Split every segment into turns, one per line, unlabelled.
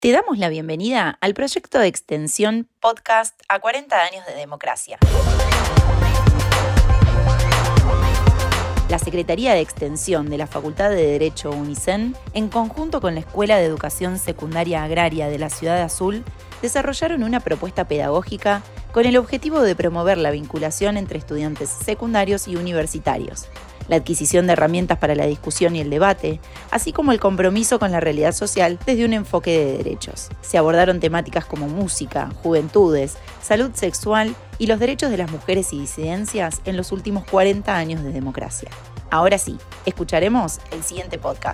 Te damos la bienvenida al proyecto de extensión podcast a 40 años de democracia. La Secretaría de Extensión de la Facultad de Derecho UNICEN, en conjunto con la Escuela de Educación Secundaria Agraria de la Ciudad Azul, desarrollaron una propuesta pedagógica con el objetivo de promover la vinculación entre estudiantes secundarios y universitarios, la adquisición de herramientas para la discusión y el debate, así como el compromiso con la realidad social desde un enfoque de derechos. Se abordaron temáticas como música, juventudes, salud sexual y los derechos de las mujeres y disidencias en los últimos 40 años de democracia. Ahora sí, escucharemos el siguiente podcast.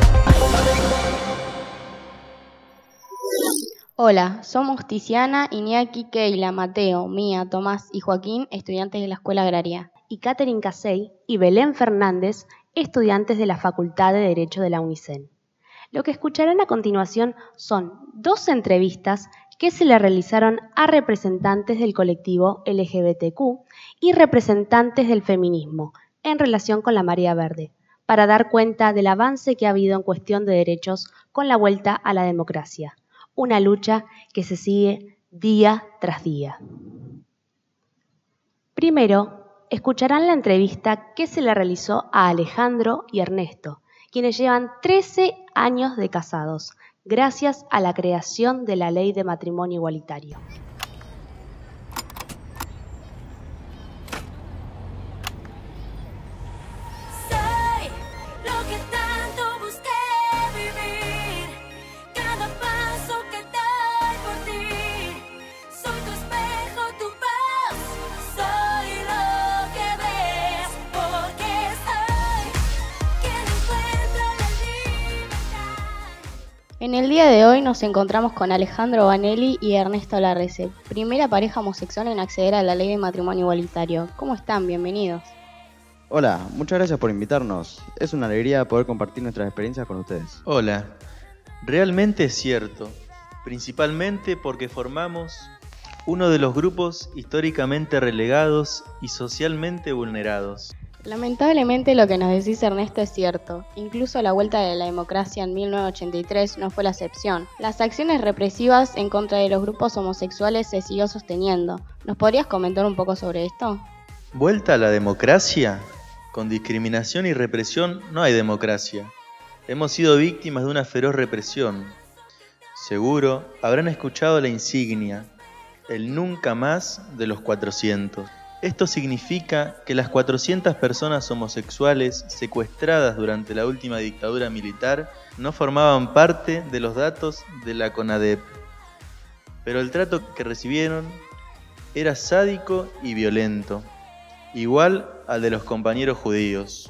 Hola, somos Tiziana, Iñaki, Keila, Mateo, Mía, Tomás y Joaquín, estudiantes de la Escuela Agraria.
Y Catherine Casey y Belén Fernández, estudiantes de la Facultad de Derecho de la UNICEN. Lo que escucharán a continuación son 2 entrevistas que se le realizaron a representantes del colectivo LGBTQ y representantes del feminismo en relación con la Marea Verde, para dar cuenta del avance que ha habido en cuestión de derechos con la vuelta a la democracia, una lucha que se sigue día tras día. Primero, escucharán la entrevista que se le realizó a Alejandro y Ernesto, quienes llevan 13 años de casados, gracias a la creación de la Ley de Matrimonio Igualitario.
En el día de hoy nos encontramos con Alejandro Vanelli y Ernesto Larrese, primera pareja homosexual en acceder a la Ley de Matrimonio Igualitario. ¿Cómo están? Bienvenidos.
Hola, muchas gracias por invitarnos. Es una alegría poder compartir nuestras experiencias con ustedes.
Hola, realmente es cierto, principalmente porque formamos uno de los grupos históricamente relegados y socialmente vulnerados.
Lamentablemente lo que nos decís, Ernesto, es cierto. Incluso la vuelta de la democracia en 1983 no fue la excepción. Las acciones represivas en contra de los grupos homosexuales se siguió sosteniendo. ¿Nos podrías comentar un poco sobre esto?
¿Vuelta a la democracia? Con discriminación y represión no hay democracia. Hemos sido víctimas de una feroz represión. Seguro habrán escuchado la insignia, el nunca más de los 400. Esto significa que las 400 personas homosexuales secuestradas durante la última dictadura militar no formaban parte de los datos de la CONADEP. Pero el trato que recibieron era sádico y violento, igual al de los compañeros judíos.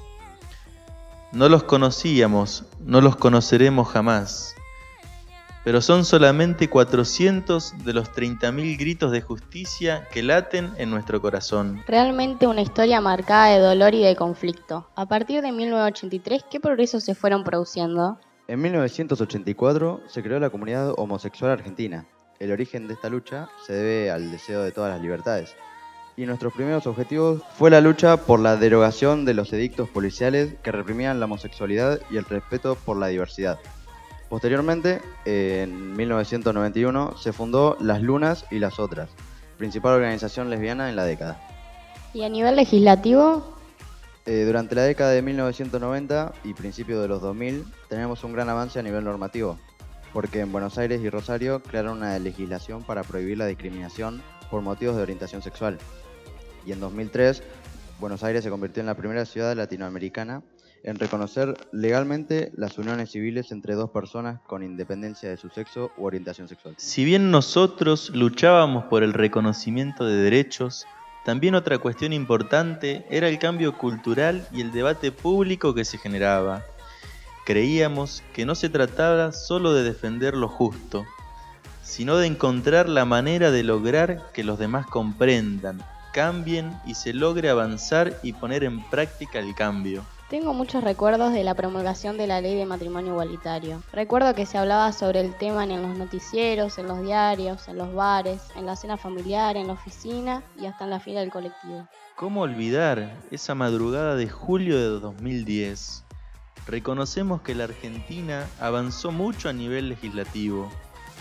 No los conocíamos, no los conoceremos jamás. Pero son solamente 400 de los 30.000 gritos de justicia que laten en nuestro corazón.
Realmente una historia marcada de dolor y de conflicto. A partir de 1983, ¿qué progresos se fueron produciendo?
En 1984 se creó la Comunidad Homosexual Argentina. El origen de esta lucha se debe al deseo de todas las libertades. Y nuestros primeros objetivos fue la lucha por la derogación de los edictos policiales que reprimían la homosexualidad y el respeto por la diversidad. Posteriormente, en 1991, se fundó Las Lunas y las Otras, principal organización lesbiana en la década.
¿Y a nivel legislativo?
Durante la década de 1990 y principios de los 2000, tenemos un gran avance a nivel normativo, porque en Buenos Aires y Rosario crearon una legislación para prohibir la discriminación por motivos de orientación sexual. Y en 2003, Buenos Aires se convirtió en la primera ciudad latinoamericana en reconocer legalmente las uniones civiles entre 2 personas con independencia de su sexo u orientación sexual.
Si bien nosotros luchábamos por el reconocimiento de derechos, también otra cuestión importante era el cambio cultural y el debate público que se generaba. Creíamos que no se trataba solo de defender lo justo, sino de encontrar la manera de lograr que los demás comprendan, cambien y se logre avanzar y poner en práctica el cambio.
Tengo muchos recuerdos de la promulgación de la Ley de Matrimonio Igualitario. Recuerdo que se hablaba sobre el tema en los noticieros, en los diarios, en los bares, en la cena familiar, en la oficina y hasta en la fila del colectivo.
¿Cómo olvidar esa madrugada de julio de 2010? Reconocemos que la Argentina avanzó mucho a nivel legislativo,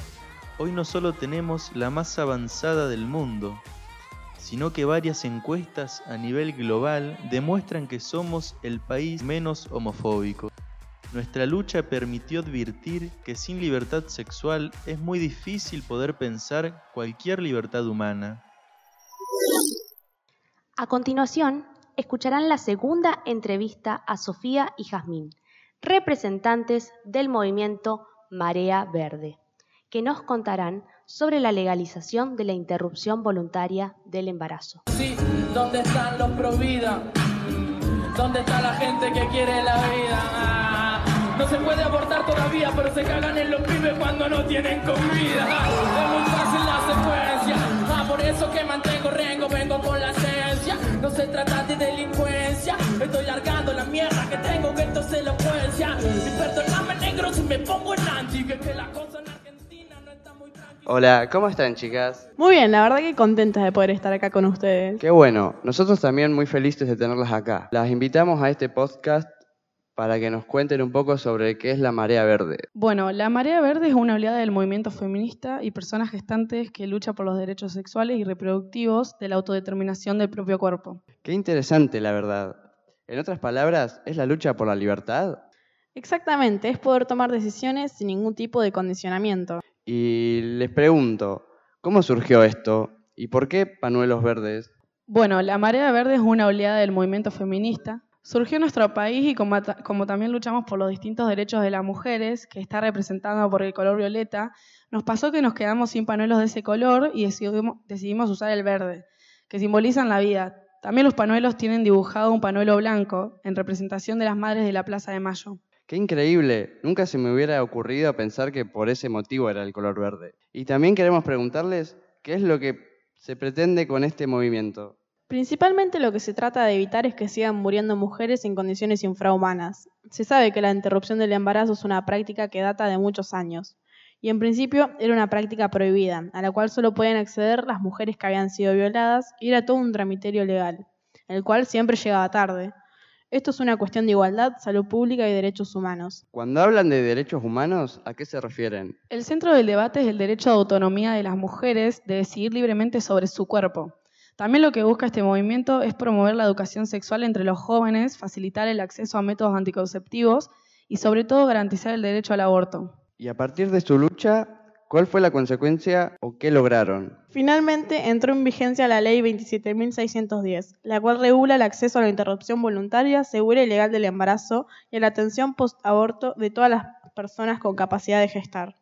hoy no solo tenemos la más avanzada del mundo, sino que varias encuestas a nivel global demuestran que somos el país menos homofóbico. Nuestra lucha permitió advertir que sin libertad sexual es muy difícil poder pensar cualquier libertad humana.
A continuación, escucharán la segunda entrevista a Sofía y Jazmín, representantes del movimiento Marea Verde, que nos contarán sobre la legalización de la interrupción voluntaria del embarazo.
Sí, ¿dónde están los pro vida? ¿Dónde está la gente que quiere la vida? No se puede abortar todavía, pero se cagan en los pibes cuando no tienen comida. Es muy fácil la secuencia, por eso que mantengo rengo, vengo con la esencia. No se trata de delincuencia, estoy largando la mierda que tengo, que esto es elocuencia. Y perdóname, negro, si me pongo en anti, que la cosa en Argentina no está muy tranquila.
Hola, ¿cómo están, chicas?
Muy bien, la verdad que contentas de poder estar acá con ustedes.
Qué bueno, nosotros también muy felices de tenerlas acá. Las invitamos a este podcast para que nos cuenten un poco sobre qué es la Marea Verde.
Bueno, la Marea Verde es una oleada del movimiento feminista y personas gestantes que lucha por los derechos sexuales y reproductivos de la autodeterminación del propio cuerpo.
Qué interesante, la verdad. En otras palabras, ¿es la lucha por la libertad?
Exactamente, es poder tomar decisiones sin ningún tipo de condicionamiento.
Y les pregunto, ¿cómo surgió esto? ¿Y por qué pañuelos verdes?
Bueno, la Marea Verde es una oleada del movimiento feminista. Surgió en nuestro país y como también luchamos por los distintos derechos de las mujeres, que está representado por el color violeta, nos pasó que nos quedamos sin pañuelos de ese color y decidimos usar el verde, que simbolizan la vida. También los pañuelos tienen dibujado un pañuelo blanco en representación de las madres de la Plaza de Mayo.
¡Qué increíble! Nunca se me hubiera ocurrido pensar que por ese motivo era el color verde. Y también queremos preguntarles qué es lo que se pretende con este movimiento.
Principalmente lo que se trata de evitar es que sigan muriendo mujeres en condiciones infrahumanas. Se sabe que la interrupción del embarazo es una práctica que data de muchos años, y en principio era una práctica prohibida, a la cual solo pueden acceder las mujeres que habían sido violadas, y era todo un tramiterio legal, el cual siempre llegaba tarde. Esto es una cuestión de igualdad, salud pública y derechos humanos.
Cuando hablan de derechos humanos, ¿a qué se refieren?
El centro del debate es el derecho de autonomía de las mujeres de decidir libremente sobre su cuerpo. También lo que busca este movimiento es promover la educación sexual entre los jóvenes, facilitar el acceso a métodos anticonceptivos y sobre todo garantizar el derecho al aborto.
Y a partir de su lucha, ¿cuál fue la consecuencia o qué lograron?
Finalmente entró en vigencia la Ley 27.610, la cual regula el acceso a la interrupción voluntaria, segura y legal del embarazo y a la atención post-aborto de todas las personas con capacidad de gestar.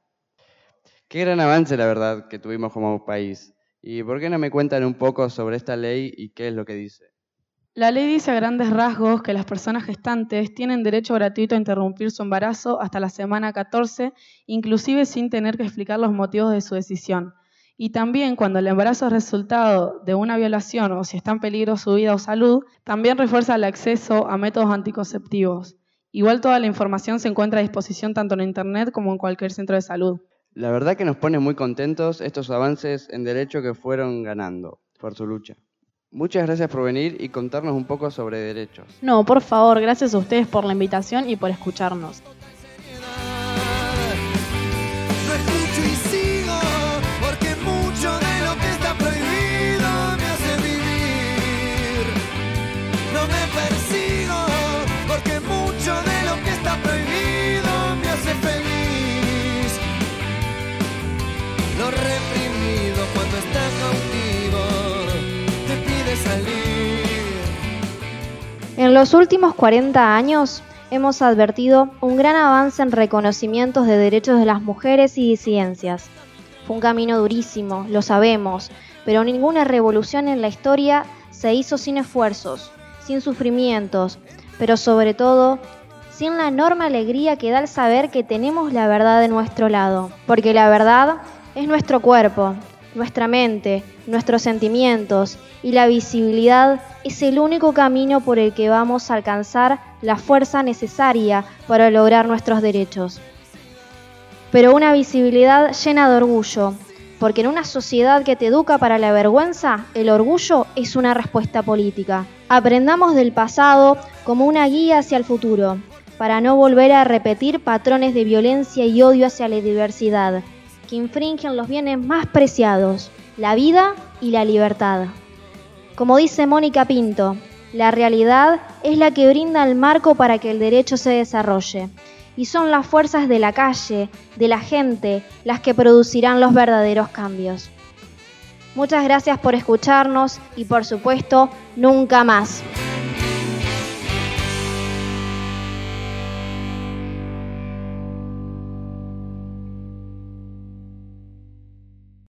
Qué gran avance, la verdad, que tuvimos como país. ¿Y por qué no me cuentan un poco sobre esta ley y qué es lo que dice?
La ley dice a grandes rasgos que las personas gestantes tienen derecho gratuito a interrumpir su embarazo hasta la semana 14, inclusive sin tener que explicar los motivos de su decisión. Y también cuando el embarazo es resultado de una violación o si está en peligro su vida o salud, también refuerza el acceso a métodos anticonceptivos. Igual toda la información se encuentra a disposición tanto en internet como en cualquier centro de salud.
La verdad que nos pone muy contentos estos avances en derecho que fueron ganando por su lucha. Muchas gracias por venir y contarnos un poco sobre derechos.
No, por favor, gracias a ustedes por la invitación y por escucharnos.
No escucho y sigo, porque mucho de lo que está prohibido me hace vivir. No me persigo, porque mucho de lo que está prohibido me hace feliz. Lo reprimido cuando está cautivo te pide salir.
En los últimos 40 años hemos advertido un gran avance en reconocimientos de derechos de las mujeres y disidencias. Fue un camino durísimo, lo sabemos, pero ninguna revolución en la historia se hizo sin esfuerzos, sin sufrimientos, pero sobre todo sin la enorme alegría que da el saber que tenemos la verdad de nuestro lado, porque la verdad es nuestro cuerpo, nuestra mente, nuestros sentimientos, y la visibilidad es el único camino por el que vamos a alcanzar la fuerza necesaria para lograr nuestros derechos. Pero una visibilidad llena de orgullo, porque en una sociedad que te educa para la vergüenza, el orgullo es una respuesta política. Aprendamos del pasado como una guía hacia el futuro, para no volver a repetir patrones de violencia y odio hacia la diversidad. que infringen los bienes más preciados, la vida y la libertad. Como dice Mónica Pinto, la realidad es la que brinda el marco para que el derecho se desarrolle, y son las fuerzas de la calle, de la gente, las que producirán los verdaderos cambios. Muchas gracias por escucharnos y, por supuesto, nunca más.